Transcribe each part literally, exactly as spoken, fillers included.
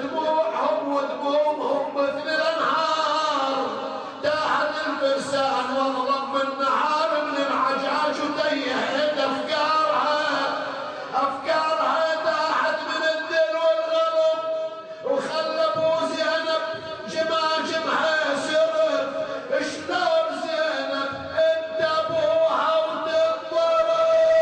بدموعهم ودمومهم مثل الانهار تاهت الفرسان واغلب من نهار من العجاج وتيهت افكارها افكارها تاهت من الذل والغضب وخلى ابو زينب جماجمها سرب شلون زينب انت ابوها وتضرب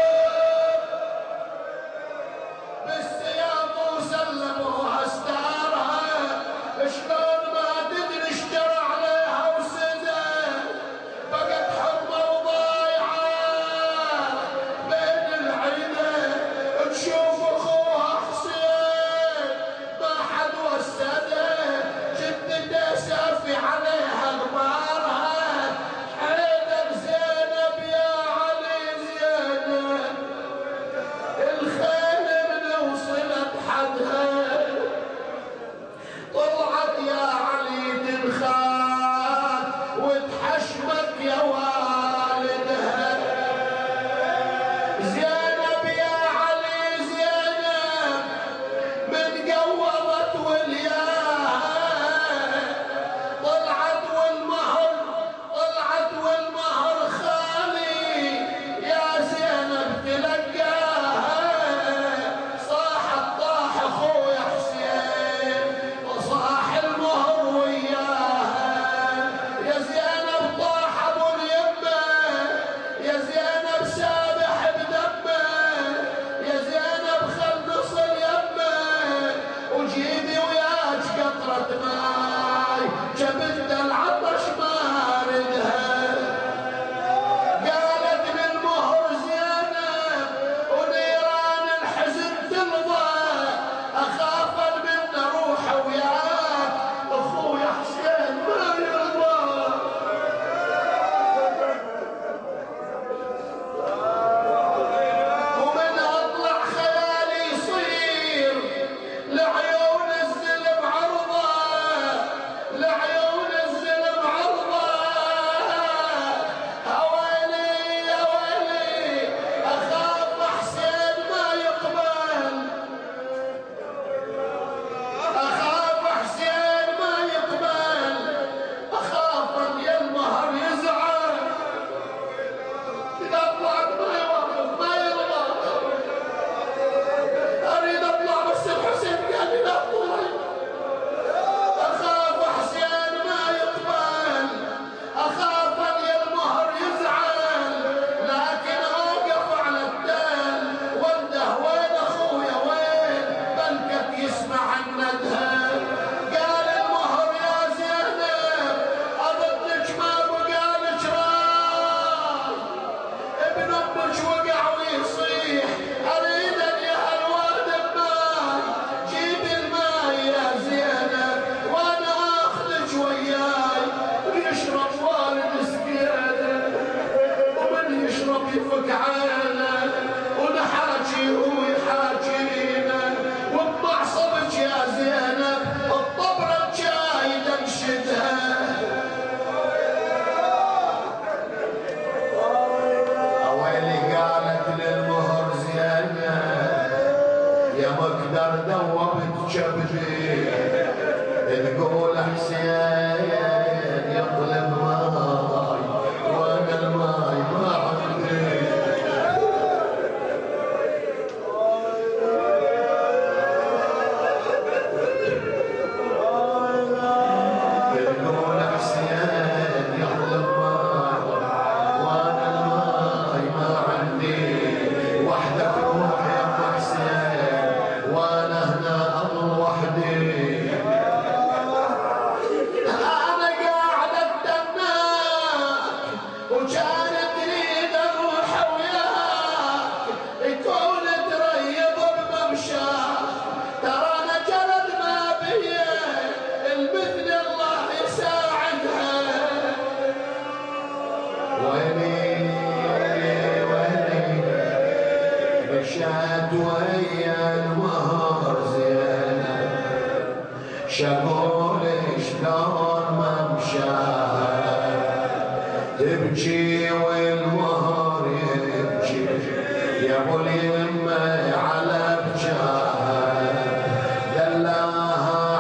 بالسياط وسلموها استارها شلون ما تدري اشترى عليها وسدى بقت حرمه وضايعه بين العيله تشوف اخوها حسين ما حد وسده جدته سافي عليها غبارها حيدر زينب يا علي زينب الخيل من وصلت حدها طلعت يا علي تنخاف وتحشمك يا والدها زينب يا علي زينب من قوضت ولياها طلعت والمهر طلعت والمهر خالي يا زينب تلقاها صاحت طاح اخويا حسين وصاح المهر وياها يا زينب طاح ابو اليمه يا زينب سابح بدمه يا زينب خل نصل يمه وجيبي وياك قطره ماي جبت العطش ما ردها قالت للمهر زينب ونيران الحزن تلظى اخاف من اروح وياك اخويا حسين ما يرضى ومن اطلع خيالي يصير لعيون الزلم عرضه لعيون الزلم عرضه ويلي يا ويلي اخاف حسين ما يقبل اخاف حسين ما يقبل اخاف ان يا المهر يزعل اذا طلعت ما يوقف ما يرضى اريد اطلع بس الحسين قال لي لا تطلعي اخاف حسين ما يقبل اخاف ان يا المهر يزعل لكن اوقف على التل وانده وين اخويا وين بلكت يسمع الندها قال المهر يا زينب اردك ما بقالك راي ابن امك وقع ويصيح اريد ان يا هالواد بماي جيبي الماي يا زينب وانا اخذك وياي ويشرب والد سكينه ومن يشرب يفك عينه ونحاكي هو يحاكينا وبمعصبك يا زينب الطبرة جاي تنشدها ويلي قالت للمهر زينب يا مقدر دوبت كبدي تقول حسين يطلب ماي وانا الماي ما عندي تقول حسين يطلب ماي وانا الماي ما عندي وحدك روح يا ابو حسين وانا هنا اضل وحدي انا قاعد استناك وكان تريد اروح وياك يكون تريض بممشاك ترى انا جلد ما بيا المثل الله يساعدها ويلي ويلي مشات ويا المهر زينب شقول شلون ما مشات تبكي والمهر يبكي يا ابو اليمه على بجاها دلاها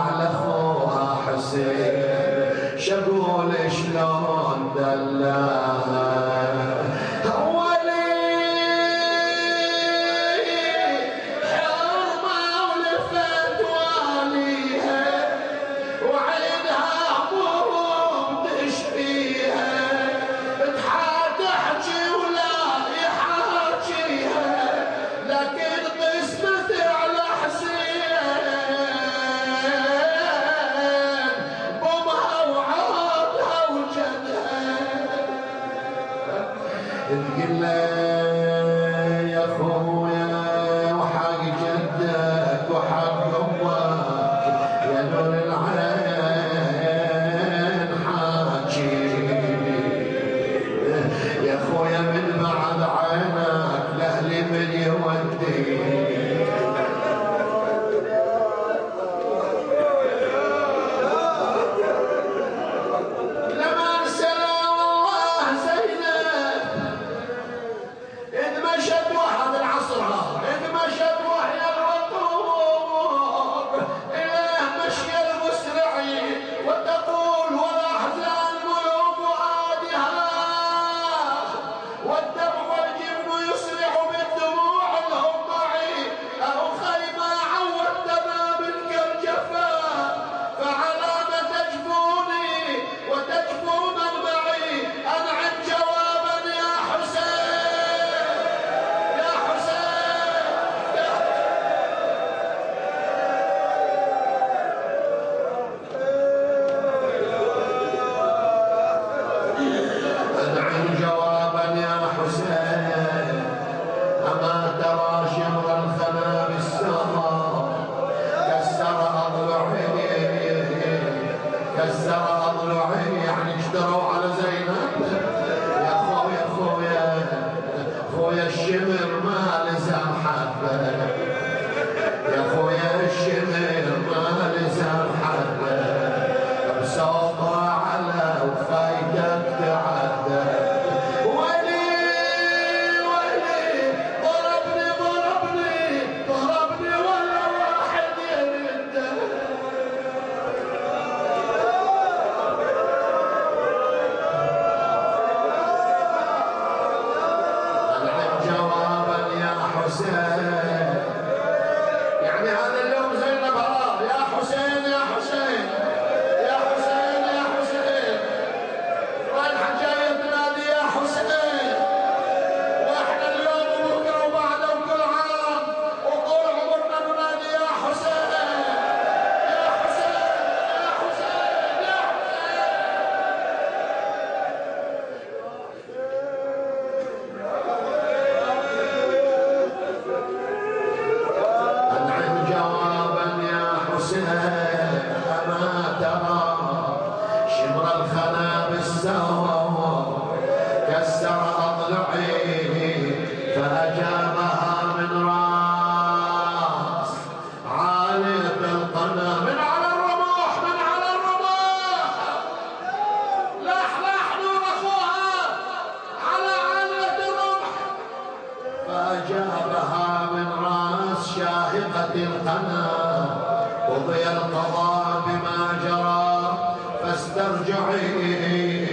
صيحة القنا قضي القضاء بما جرى فاسترجعي.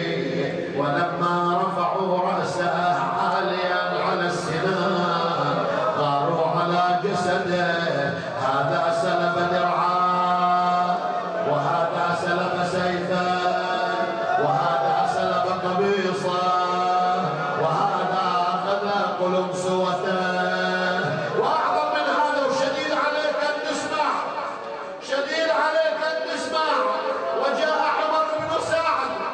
ولما رفعوا رأسه عاليا على السنان غاروا على جسده، هذا سلب درعا وهذا سلب سيفا وهذا سلب قميصا وهذا أخذ قلمسوته. وأعظم من هذا وشديد عليك أن تسمع، شديد عليك أن تسمع. وجاء عمر بن سعد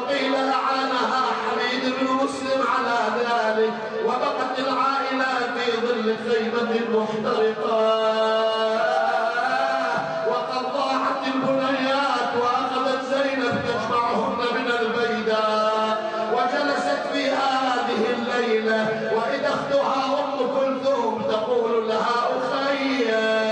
وقيل أعانها حميد بن مسلم على ذلك، وبقت العائلة في ظل خيمة محترقة، وقد ضاعت البنيات، وأخذت زينب تجمعهن من البيداء، وجلست في هذه الليلة وإذا أختها أم كلثوم تقول لها أخي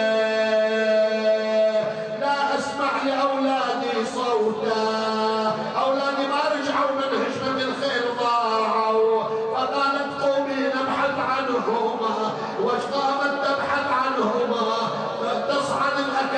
لا أسمع لأولادي صوتا، أولادي ما رجعوا من هجمة الخيل ضاعوا. فقالت قومي نبحث عنهما، وقامت تبحث عنهما تصعد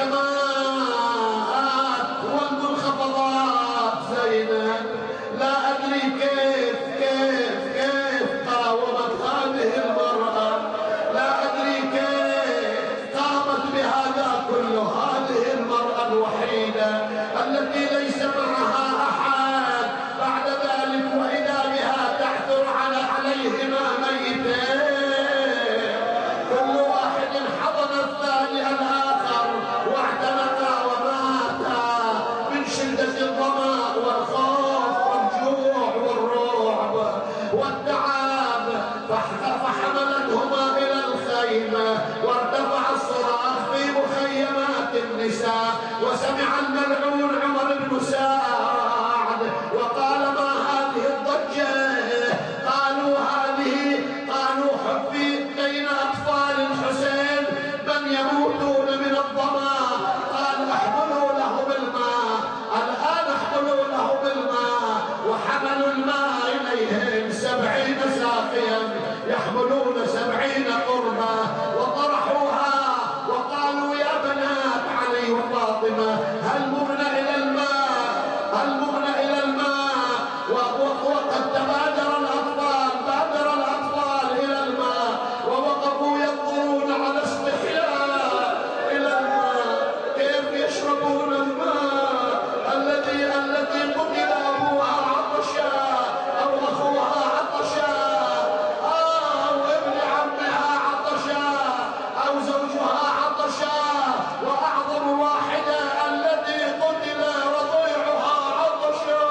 الأكمات والمنخفضات. زينب لا أدري كيف كيف كيف قاومت هذه المرأة، لا أدري كيف قامت بهذا كله، هذه المرأة الوحيدة التي ليس معها أحد بعد ذلك، وإذا بها تعثر على عليهما ميتين، كل واحد حضن الثاني الآخر واعتنقا وماتا من شدة الظمأ والخوف والجوع والرعب والتعب. فحملتهما إلى الخيمة، وارتفع الصراخ في مخيمات النساء، وسمع الملعون عمر بن سعد وقال ما هذه الضجة؟ قالوا هذه قالوا حفي بين أطفال الحسين من يموتون من الظما. قال احملوا له بالماء، الآن احملوا له بالماء، وحملوا الماء إليهم سبعين ساقيا يحملون سبعين قربة، وطرحوها وقالوا يا بنات علي وفاطمة هل مغنى إلى الماء، هل مغنى إلى الماء. وقد تبادر الأطفال، بادر الأطفال إلى الماء، ووقفوا ينظرون على استحياء إلى الماء، كيف يشربون الماء الذي التي قتل أبوها عطشا أو أخوها عطشا أو ابن عمها عطشا أو زوجها عطشا، وأعظم واحدة التي قتل رضيعها عطشا.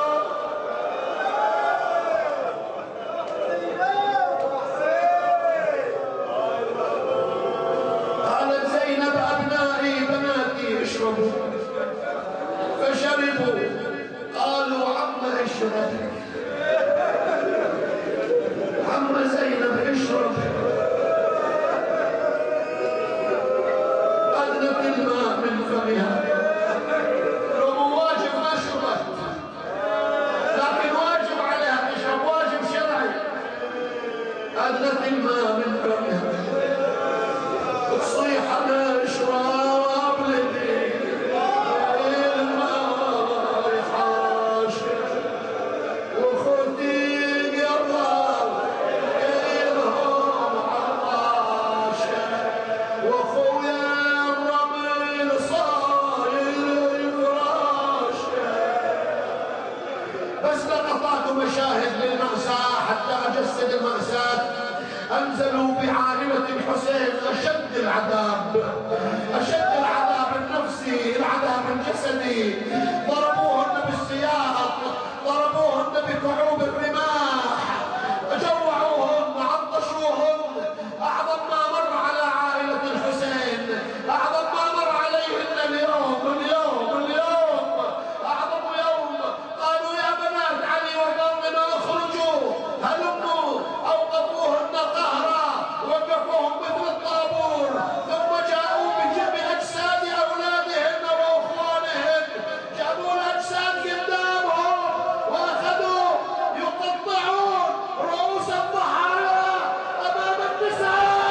قالت زينب أبنائي بناتي اشربوا، فشربوا. قالوا عم اشرب، عم زينب اشرب. أدنت الماء من فمها، لو واجب ما شربت، لكن واجب عليها تشرب، واجب شرعي. أدنت الماء من فمها تصيح أنا اشرب لدي الماء يحاش، وخذي قرب إلهم عطاش، واخويا الرمل صاير الفراش. بس لقطات ومشاهد للمأساة حتى أجسد المأساة. أنزلوا بعائلة الحسين أشد العذاب، أشد العذاب النفسي، العذاب الجسدي. ضربوهن بالسياط، ضربوهن بكعوب الرماح، جوعوهن، عطشوهن. أعظم ما مر على عائلة الحسين، أعظم ما مر عليهن اليوم اليوم اليوم أعظم يوم. قالوا يا بنات علي وفاطمة اخرجوا هلموا، أوقفوهن قهرا، وقفوهم مثل الطابور، ثم جاءوا بأجساد أولادهن وأخوانهن، جابوا الأجساد قدامهم وأخذوا يقطعون رؤوس الضحايا أمام النساء.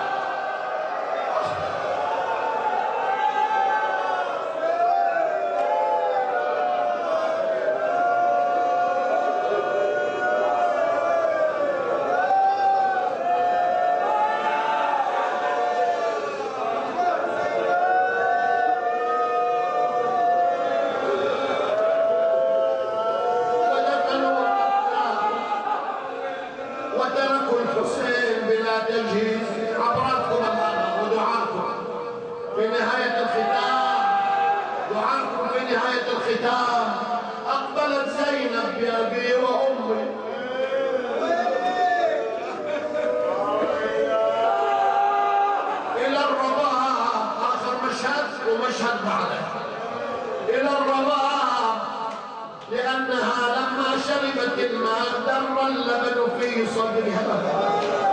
وتركوا الحسين بلا تجهيز. عبراتكم الآن ودعاكم في نهاية الختام، دعاكم في نهاية الختام. أقبلت زينب بأبي وأمي. إلى الرباب آخر مشهد ومشهد بعده. إلى الرباب لأنها لما شربت الماء در اللبن في صدرها.